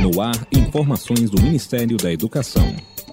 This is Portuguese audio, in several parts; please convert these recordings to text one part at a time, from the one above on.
No ar, informações do Ministério da Educação.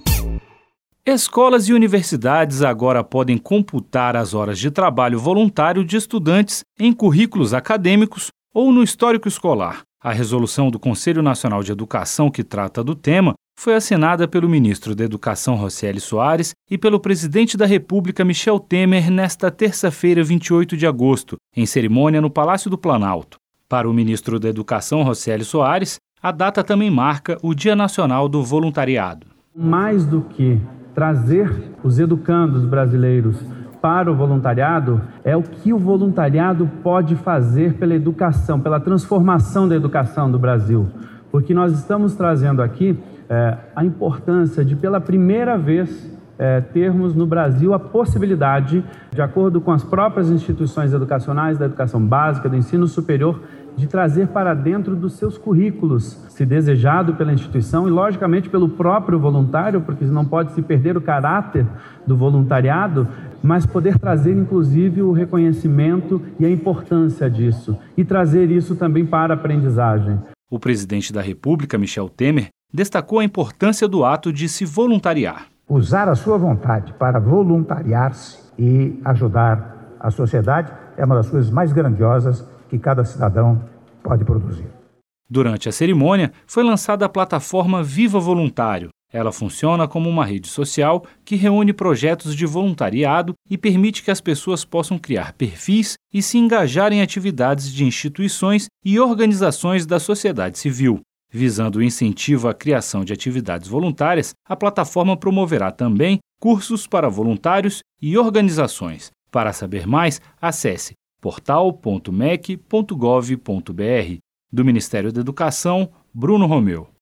Escolas e universidades agora podem computar as horas de trabalho voluntário de estudantes em currículos acadêmicos ou no histórico escolar. A resolução do Conselho Nacional de Educação que trata do tema foi assinada pelo ministro da Educação, Rocieli Soares, e pelo presidente da República, Michel Temer, nesta terça-feira, 28 de agosto, em cerimônia no Palácio do Planalto. Para o ministro da Educação, Rocieli Soares, a data também marca o Dia Nacional do Voluntariado. Mais do que trazer os educandos brasileiros para o voluntariado, é o que o voluntariado pode fazer pela educação, pela transformação da educação do Brasil. Porque nós estamos trazendo aqui a importância de, pela primeira vez, termos no Brasil a possibilidade, de acordo com as próprias instituições educacionais, da educação básica, do ensino superior, de trazer para dentro dos seus currículos, se desejado pela instituição e, logicamente, pelo próprio voluntário, porque não pode se perder o caráter do voluntariado, mas poder trazer, inclusive, o reconhecimento e a importância disso, e trazer isso também para a aprendizagem. O presidente da República, Michel Temer, destacou a importância do ato de se voluntariar. Usar a sua vontade para voluntariar-se e ajudar a sociedade é uma das coisas mais grandiosas que cada cidadão pode produzir. Durante a cerimônia, foi lançada a plataforma Viva Voluntário. Ela funciona como uma rede social que reúne projetos de voluntariado e permite que as pessoas possam criar perfis e se engajar em atividades de instituições e organizações da sociedade civil. Visando o incentivo à criação de atividades voluntárias, a plataforma promoverá também cursos para voluntários e organizações. Para saber mais, acesse portal.mec.gov.br. Do Ministério da Educação, Bruno Romeu.